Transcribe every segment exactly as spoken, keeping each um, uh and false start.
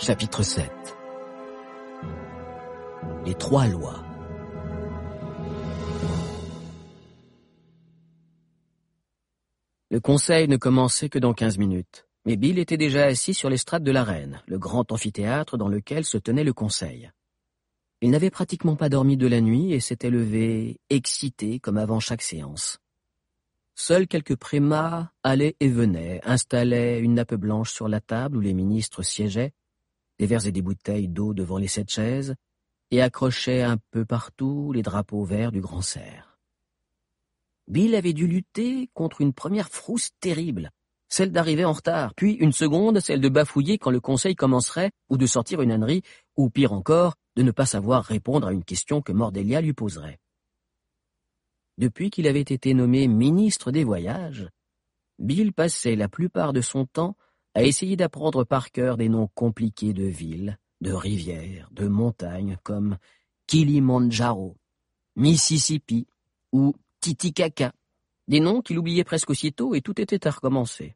Chapitre sept. Les trois lois. Le conseil ne commençait que dans quinze minutes, mais Bill était déjà assis sur l'estrade de l'arène, le grand amphithéâtre dans lequel se tenait le conseil. Il n'avait pratiquement pas dormi de la nuit et s'était levé, excité comme avant chaque séance. Seuls quelques prémas allaient et venaient, installaient une nappe blanche sur la table où les ministres siégeaient, des verres et des bouteilles d'eau devant les sept chaises, et accrochaient un peu partout les drapeaux verts du grand cerf. Bill avait dû lutter contre une première frousse terrible, celle d'arriver en retard, puis une seconde, celle de bafouiller quand le conseil commencerait, ou de sortir une ânerie, ou pire encore, de ne pas savoir répondre à une question que Mordelia lui poserait. Depuis qu'il avait été nommé ministre des Voyages, Bill passait la plupart de son temps à essayer d'apprendre par cœur des noms compliqués de villes, de rivières, de montagnes comme Kilimandjaro, Mississippi ou Titicaca, des noms qu'il oubliait presque aussitôt et tout était à recommencer.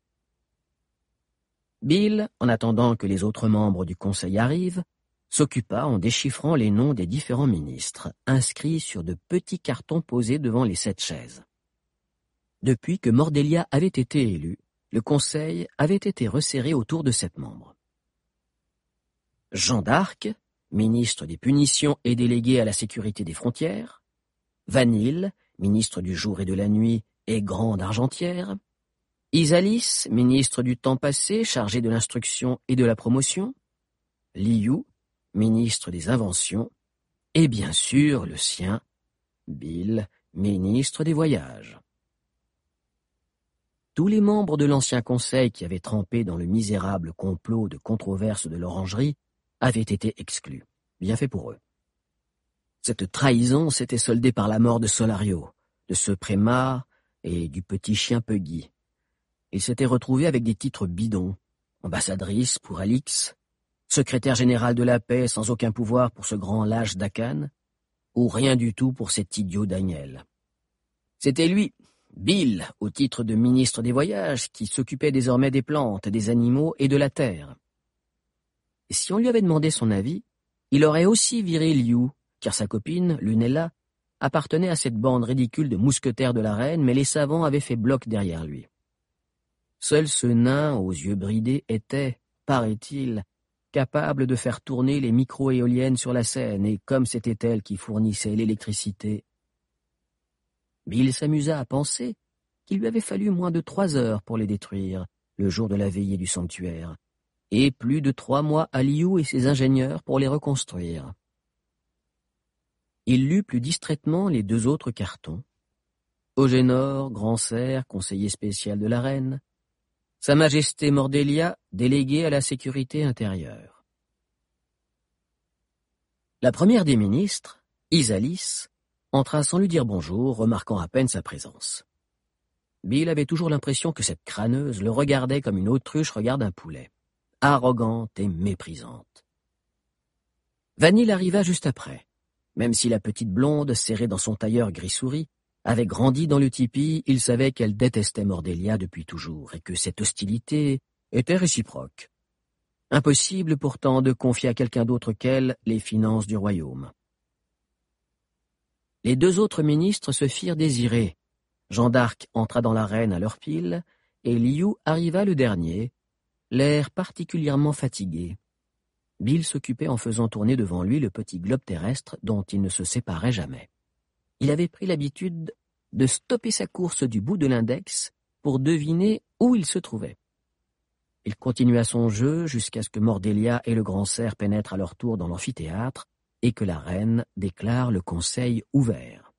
Bill, en attendant que les autres membres du conseil arrivent, s'occupa en déchiffrant les noms des différents ministres, inscrits sur de petits cartons posés devant les sept chaises. Depuis que Mordelia avait été élu, le conseil avait été resserré autour de sept membres. Jean d'Arc, ministre des Punitions et délégué à la sécurité des frontières, Vanille, ministre du jour et de la nuit et grande argentière, Isalis, ministre du temps passé, chargé de l'instruction et de la promotion, Liu, ministre des inventions, et bien sûr le sien, Bill, ministre des voyages. Tous les membres de l'ancien conseil qui avaient trempé dans le misérable complot de controverse de l'orangerie avaient été exclus. Bien fait pour eux. Cette trahison s'était soldée par la mort de Solario, de ce prémat et du petit chien Puggy. Ils s'étaient retrouvés avec des titres bidons, ambassadrice pour Alix, secrétaire général de la paix sans aucun pouvoir pour ce grand lâche d'Akan, ou rien du tout pour cet idiot Daniel. C'était lui, Bill, au titre de ministre des Voyages, qui s'occupait désormais des plantes, des animaux et de la terre. Et si on lui avait demandé son avis, il aurait aussi viré Liu, car sa copine, Lunella, appartenait à cette bande ridicule de mousquetaires de la reine, mais les savants avaient fait bloc derrière lui. Seul ce nain aux yeux bridés était, paraît-il, capable de faire tourner les micro-éoliennes sur la Seine, et comme c'était elle qui fournissait l'électricité. Bill s'amusa à penser qu'il lui avait fallu moins de trois heures pour les détruire, le jour de la veillée du sanctuaire, et plus de trois mois à Liu et ses ingénieurs pour les reconstruire. Il lut plus distraitement les deux autres cartons. Ogénor, grand cerf, conseiller spécial de la reine, Sa Majesté Mordelia, déléguée à la sécurité intérieure. La première des ministres, Isalis, entra sans lui dire bonjour, remarquant à peine sa présence. Bill avait toujours l'impression que cette crâneuse le regardait comme une autruche regarde un poulet, arrogante et méprisante. Vanille arriva juste après. Même si la petite blonde, serrée dans son tailleur gris-souris, avait grandi dans le tipi, il savait qu'elle détestait Mordelia depuis toujours et que cette hostilité était réciproque. Impossible pourtant de confier à quelqu'un d'autre qu'elle les finances du royaume. Les deux autres ministres se firent désirer. Jean d'Arc entra dans l'arène à leur pile, et Liu arriva le dernier, l'air particulièrement fatigué. Bill s'occupait en faisant tourner devant lui le petit globe terrestre dont il ne se séparait jamais. Il avait pris l'habitude de stopper sa course du bout de l'index pour deviner où il se trouvait. Il continua son jeu jusqu'à ce que Mordelia et le grand cerf pénètrent à leur tour dans l'amphithéâtre et que la reine déclare le conseil ouvert.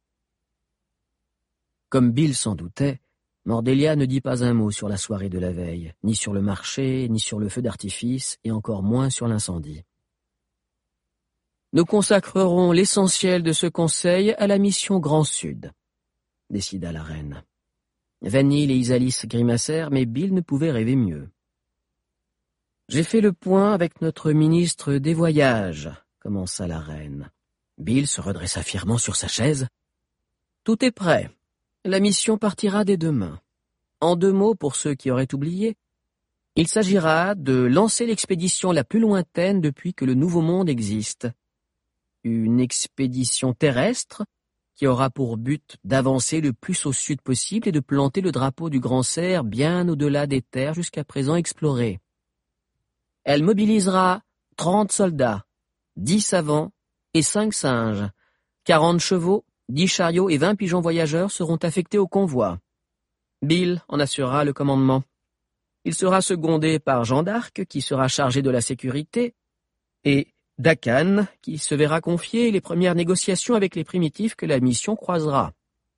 Comme Bill s'en doutait, Mordelia ne dit pas un mot sur la soirée de la veille, ni sur le marché, ni sur le feu d'artifice, et encore moins sur l'incendie. Nous consacrerons l'essentiel de ce conseil à la mission Grand Sud, décida la reine. Vanille et Isalis grimacèrent, mais Bill ne pouvait rêver mieux. J'ai fait le point avec notre ministre des Voyages, commença la reine. Bill se redressa fièrement sur sa chaise. Tout est prêt. La mission partira dès demain. En deux mots, pour ceux qui auraient oublié, Il s'agira de lancer l'expédition la plus lointaine depuis que le Nouveau Monde existe. Une expédition terrestre qui aura pour but d'avancer le plus au sud possible et de planter le drapeau du Grand Cerf bien au-delà des terres jusqu'à présent explorées. Elle mobilisera trente soldats, dix savants et cinq singes. quarante chevaux, dix chariots et vingt pigeons voyageurs seront affectés au convoi. Bill en assurera le commandement. Il sera secondé par Jean d'Arc, qui sera chargé de la sécurité, et Dakan, qui se verra confier les premières négociations avec les primitifs que la mission croisera.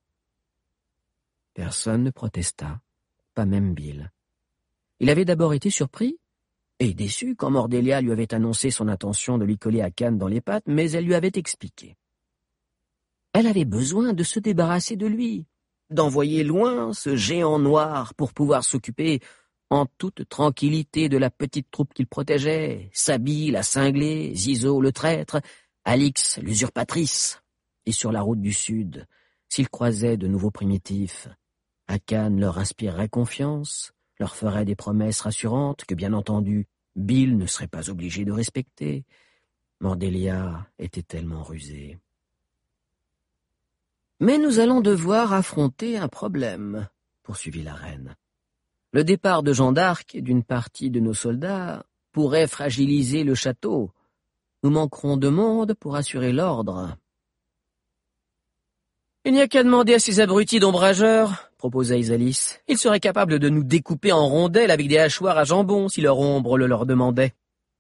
Personne ne protesta, pas même Bill. Il avait d'abord été surpris et déçu quand Mordelia lui avait annoncé son intention de lui coller Akan dans les pattes, mais elle lui avait expliqué. Elle avait besoin de se débarrasser de lui, d'envoyer loin ce géant noir pour pouvoir s'occuper en toute tranquillité de la petite troupe qu'il protégeait, Sabi, la cinglée, Zizo, le traître, Alix, l'usurpatrice. Et sur la route du sud, s'ils croisaient de nouveaux primitifs, Akan leur inspirerait confiance, leur ferait des promesses rassurantes que, bien entendu, Bill ne serait pas obligé de respecter. Mordelia était tellement rusée. « Mais nous allons devoir affronter un problème, » poursuivit la reine. « Le départ de Jean d'Arc et d'une partie de nos soldats pourrait fragiliser le château. Nous manquerons de monde pour assurer l'ordre. »« Il n'y a qu'à demander à ces abrutis d'ombrageurs, » proposa Isalis. « Ils seraient capables de nous découper en rondelles avec des hachoirs à jambon si leur ombre le leur demandait. »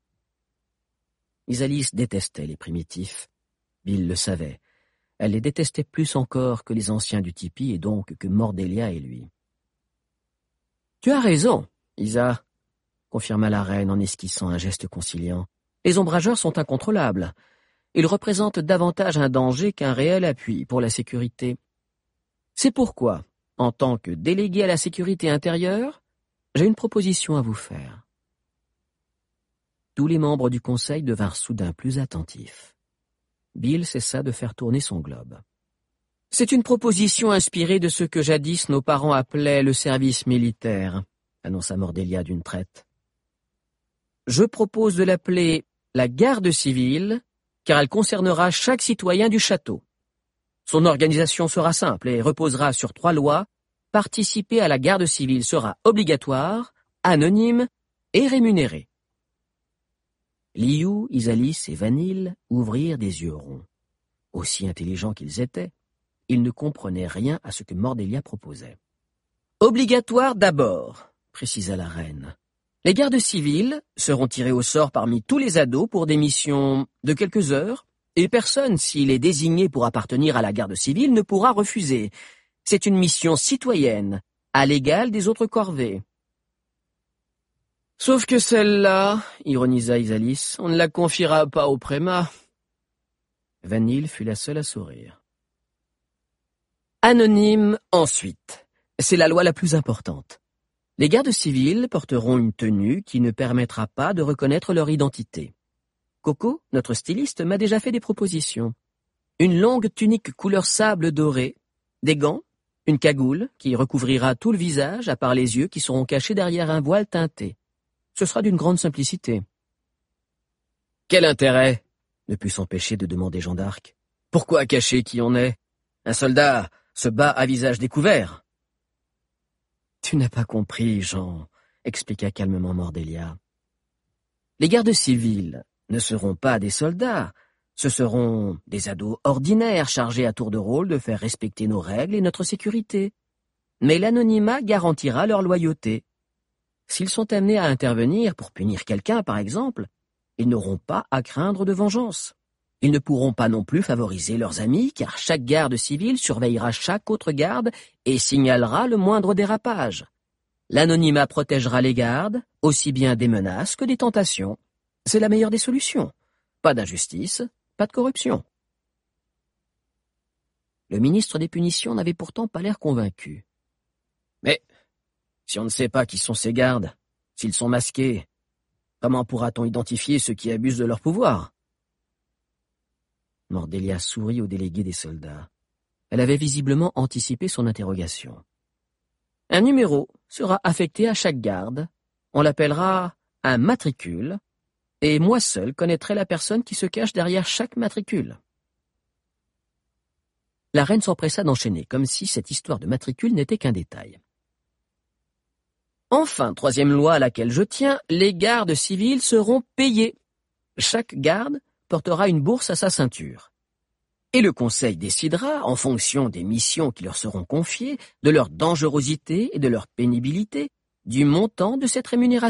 Isalis détestait les primitifs. Bill le savait. Elle les détestait plus encore que les anciens du tipi et donc que Mordelia et lui. « Tu as raison, Isa, » confirma la reine en esquissant un geste conciliant. « Les ombrageurs sont incontrôlables. Ils représentent davantage un danger qu'un réel appui pour la sécurité. C'est pourquoi, en tant que délégué à la sécurité intérieure, j'ai une proposition à vous faire. » Tous les membres du conseil devinrent soudain plus attentifs. Bill cessa de faire tourner son globe. « C'est une proposition inspirée de ce que jadis nos parents appelaient le service militaire, » annonça Mordelia d'une traite. « Je propose de l'appeler la garde civile, car elle concernera chaque citoyen du château. Son organisation sera simple et reposera sur trois lois. Participer à la garde civile sera obligatoire, anonyme et rémunéré. » Liu, Isalis et Vanille ouvrirent des yeux ronds. Aussi intelligents qu'ils étaient, ils ne comprenaient rien à ce que Mordelia proposait. « Obligatoire d'abord, » précisa la reine. « Les gardes civils seront tirés au sort parmi tous les ados pour des missions de quelques heures, et personne, s'il est désigné pour appartenir à la garde civile, ne pourra refuser. C'est une mission citoyenne, à l'égal des autres corvées. » « Sauf que celle-là, » ironisa Isalis, « on ne la confiera pas au prémat. » Vanille fut la seule à sourire. « Anonyme ensuite. C'est la loi la plus importante. Les gardes civils porteront une tenue qui ne permettra pas de reconnaître leur identité. Coco, notre styliste, m'a déjà fait des propositions. Une longue tunique couleur sable doré, des gants, une cagoule qui recouvrira tout le visage à part les yeux qui seront cachés derrière un voile teinté. Ce sera d'une grande simplicité. »« Quel intérêt ?» ne put s'empêcher de demander Jean d'Arc. « Pourquoi cacher qui on est? Un soldat se bat à visage découvert. »« Tu n'as pas compris, Jean, » expliqua calmement Mordelia. « Les gardes civils ne seront pas des soldats, ce seront des ados ordinaires chargés à tour de rôle de faire respecter nos règles et notre sécurité. Mais l'anonymat garantira leur loyauté. S'ils sont amenés à intervenir pour punir quelqu'un, par exemple, ils n'auront pas à craindre de vengeance. Ils ne pourront pas non plus favoriser leurs amis, car chaque garde civile surveillera chaque autre garde et signalera le moindre dérapage. L'anonymat protégera les gardes, aussi bien des menaces que des tentations. C'est la meilleure des solutions. Pas d'injustice, pas de corruption. » Le ministre des Punitions n'avait pourtant pas l'air convaincu. « Mais si on ne sait pas qui sont ces gardes, s'ils sont masqués, comment pourra-t-on identifier ceux qui abusent de leur pouvoir ?» Mordelia sourit au délégué des soldats. Elle avait visiblement anticipé son interrogation. « Un numéro sera affecté à chaque garde. On l'appellera un matricule, et moi seul connaîtrai la personne qui se cache derrière chaque matricule. » La reine s'empressa d'enchaîner, comme si cette histoire de matricule n'était qu'un détail. « Enfin, troisième loi à laquelle je tiens, les gardes civils seront payés. Chaque garde portera une bourse à sa ceinture. Et le conseil décidera, en fonction des missions qui leur seront confiées, de leur dangerosité et de leur pénibilité, du montant de cette rémunération. »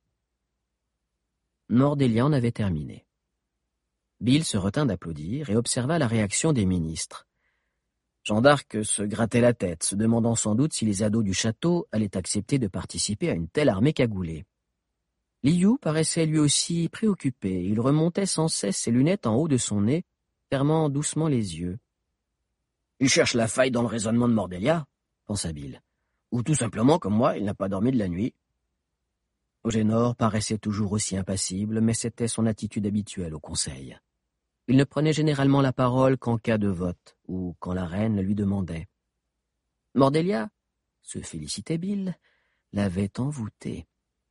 Mordelia en avait terminé. Bill se retint d'applaudir et observa la réaction des ministres. Jeanne d'Arc se grattait la tête, se demandant sans doute si les ados du château allaient accepter de participer à une telle armée cagoulée. Liu paraissait lui aussi préoccupé. Il remontait sans cesse ses lunettes en haut de son nez, fermant doucement les yeux. « Il cherche la faille dans le raisonnement de Mordelia, » pensa Bill. « Ou tout simplement, comme moi, il n'a pas dormi de la nuit. » Ogénor paraissait toujours aussi impassible, mais c'était son attitude habituelle au conseil. Il ne prenait généralement la parole qu'en cas de vote, ou quand la reine le lui demandait. Mordelia, se félicitait Bill, l'avait envoûté.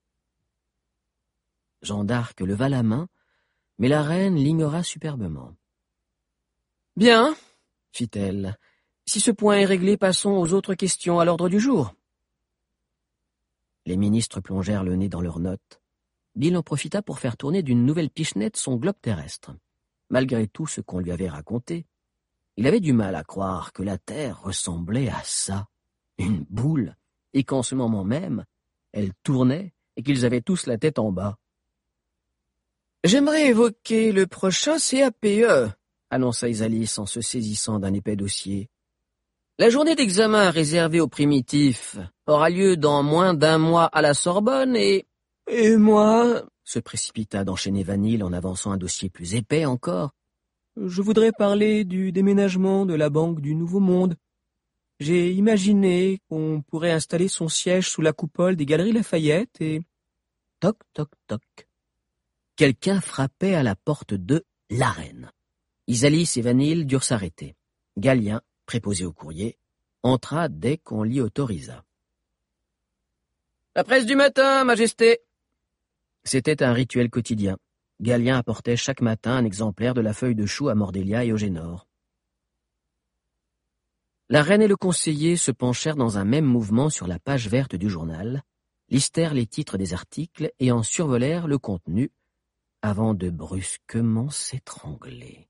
Jeanne d'Arc leva la main, mais la reine l'ignora superbement. « Bien, fit-elle, si ce point est réglé, passons aux autres questions à l'ordre du jour. » Les ministres plongèrent le nez dans leurs notes. Bill en profita pour faire tourner d'une nouvelle pichenette son globe terrestre. Malgré tout ce qu'on lui avait raconté, il avait du mal à croire que la Terre ressemblait à ça, une boule, et qu'en ce moment même, elle tournait et qu'ils avaient tous la tête en bas. « J'aimerais évoquer le prochain C A P E, » annonça Isalis en se saisissant d'un épais dossier. « La journée d'examen réservée aux primitifs aura lieu dans moins d'un mois à la Sorbonne et... »« Et moi ?» se précipita d'enchaîner Vanille en avançant un dossier plus épais encore. « Je voudrais parler du déménagement de la Banque du Nouveau Monde. J'ai imaginé qu'on pourrait installer son siège sous la coupole des Galeries Lafayette et... » Toc, toc, toc. Quelqu'un frappait à la porte de la reine. Isalis et Vanille durent s'arrêter. Galien, préposé au courrier, entra dès qu'on l'y autorisa. « La presse du matin, Majesté !» C'était un rituel quotidien. Galien apportait chaque matin un exemplaire de la feuille de chou à Mordelia et Ogénor. La reine et le conseiller se penchèrent dans un même mouvement sur la page verte du journal, listèrent les titres des articles et en survolèrent le contenu, avant de brusquement s'étrangler.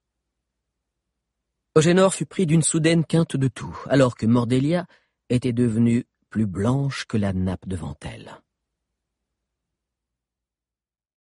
Ogénor fut pris d'une soudaine quinte de toux, alors que Mordelia était devenue plus blanche que la nappe devant elle.